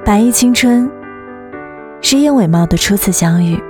白衣青春是燕尾帽的初次相遇，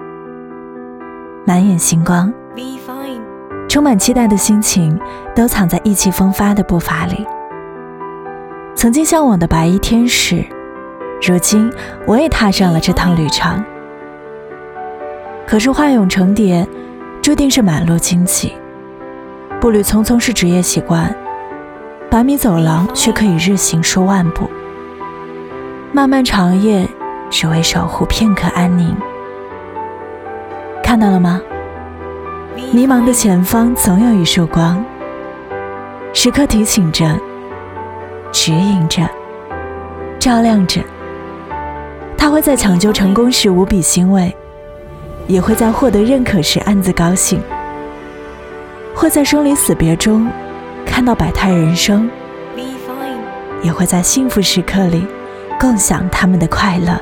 满眼星光，充满期待的心情都藏在意气风发的步伐里。曾经向往的白衣天使，如今我也踏上了这趟旅程。可是化蛹成蝶注定是满路荆棘，步履匆匆是职业习惯，百米走廊却可以日行数万步。漫漫长夜只为守护片刻安宁。看到了吗？迷茫的前方总有一束光，时刻提醒着，指引着，照亮着。他会在抢救成功时无比欣慰，也会在获得认可时暗自高兴，会在生离死别中看到百态人生，也会在幸福时刻里共享他们的快乐。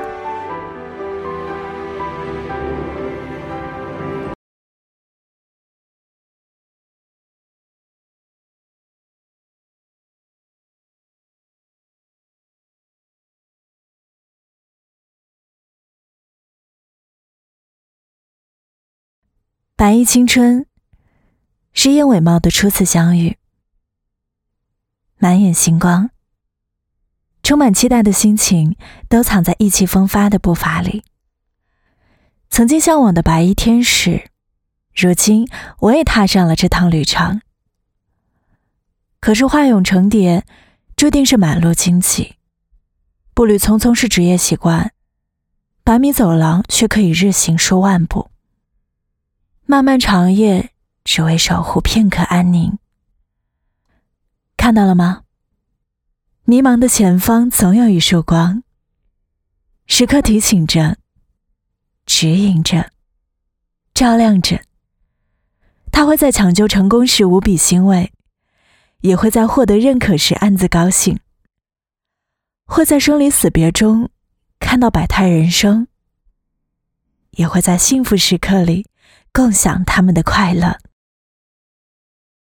白衣青春是燕尾帽的初次相遇，满眼星光，充满期待的心情都藏在意气风发的步伐里。曾经向往的白衣天使，如今我也踏上了这趟旅程。可是化蛹成蝶注定是满路荆棘，步履匆匆是职业习惯，百米走廊却可以日行数万步。漫漫长夜只为守护片刻安宁。看到了吗？迷茫的前方总有一束光，时刻提醒着，指引着，照亮着。他会在抢救成功时无比欣慰，也会在获得认可时暗自高兴，会在生离死别中看到百态人生，也会在幸福时刻里共享他们的快乐。